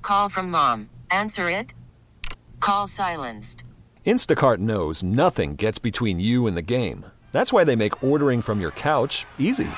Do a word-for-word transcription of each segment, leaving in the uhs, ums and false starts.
Call from mom. Answer it. Call silenced. Instacart knows nothing gets between you and the game. That's why they make ordering from your couch easy.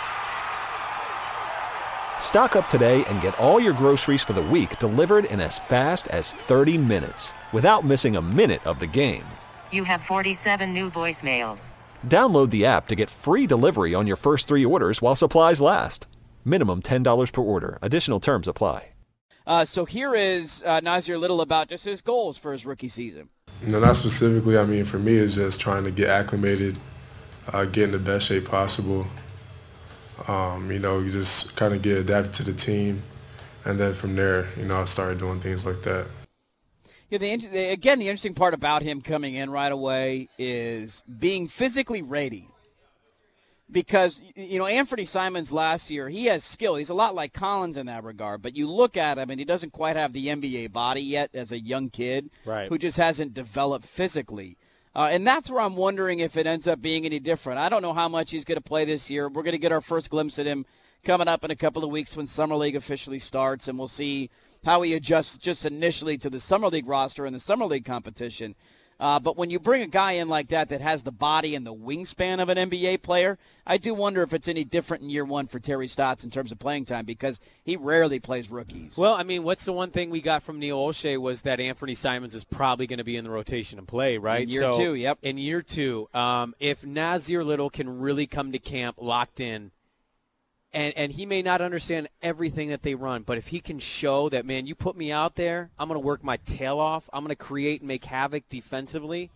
Stock up today and get all your groceries for the week delivered in as fast as thirty minutes without missing a minute of the game. You have forty-seven new voicemails. Download the app to get free delivery on your first three orders while supplies last. Minimum ten dollars per order. Additional terms apply. Uh, so here is uh, Nassir Little about just his goals for his rookie season. No, not specifically. I mean, for me, it's just trying to get acclimated, uh, get in the best shape possible. Um, you know, you just kind of get adapted to the team, and then from there, you know, I started doing things like that. Yeah, the, the, again, the interesting part about him coming in right away is being physically ready. Because, you know, Anthony Simons last year, he has skill. He's a lot like Collins in that regard. But you look at him, and he doesn't quite have the N B A body yet as a young kid right. who just hasn't developed physically. Uh, and that's where I'm wondering if it ends up being any different. I don't know how much he's going to play this year. We're going to get our first glimpse at him coming up in a couple of weeks when Summer League officially starts, and we'll see how he adjusts just initially to the Summer League roster and the Summer League competition. Uh, but when you bring a guy in like that that has the body and the wingspan of an N B A player, I do wonder if it's any different in year one for Terry Stotts in terms of playing time because he rarely plays rookies. Well, I mean, what's the one thing we got from Neil Olshey was that Anthony Simons is probably going to be in the rotation and play, right? In year so, two, yep. In year two, um, if Nassir Little can really come to camp locked in, And and he may not understand everything that they run, but if he can show that, man, you put me out there, I'm going to work my tail off, I'm going to create and make havoc defensively.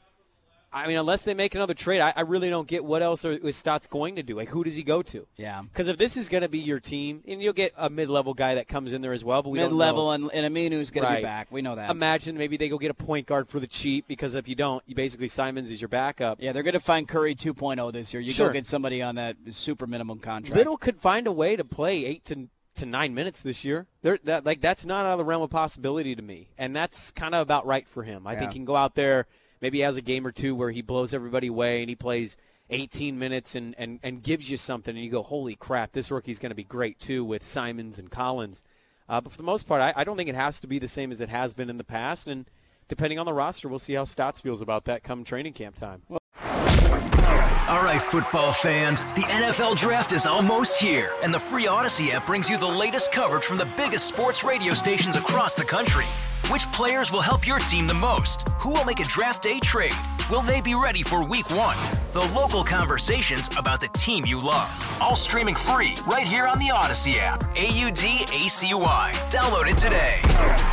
I mean, unless they make another trade, I, I really don't get what else are, is Stotts going to do. Like, who does he go to? Yeah. Because if this is going to be your team, and you'll get a mid-level guy that comes in there as well, but we don't know. Mid-level and, and Aminu's going right. to be back. We know that. Imagine maybe they go get a point guard for the cheap, because if you don't, you basically Simons is your backup. Yeah, they're going to find Curry two point oh this year. You sure. go get somebody on that super minimum contract. Little could find a way to play eight to to nine minutes this year. They're, that, like that's not out of the realm of possibility to me, and that's kind of about right for him. I yeah. think he can go out there, maybe he has a game or two where he blows everybody away and he plays eighteen minutes and, and, and gives you something, and you go, holy crap, this rookie's going to be great too with Simons and Collins. Uh, but for the most part, I, I don't think it has to be the same as it has been in the past, and depending on the roster, we'll see how Stotts feels about that come training camp time. Well, all right, football fans, the N F L Draft is almost here, and the free Odyssey app brings you the latest coverage from the biggest sports radio stations across the country. Which players will help your team the most? Who will make a draft day trade? Will they be ready for week one? The local conversations about the team you love. All streaming free right here on the Odyssey app. A U D A C Y. Download it today.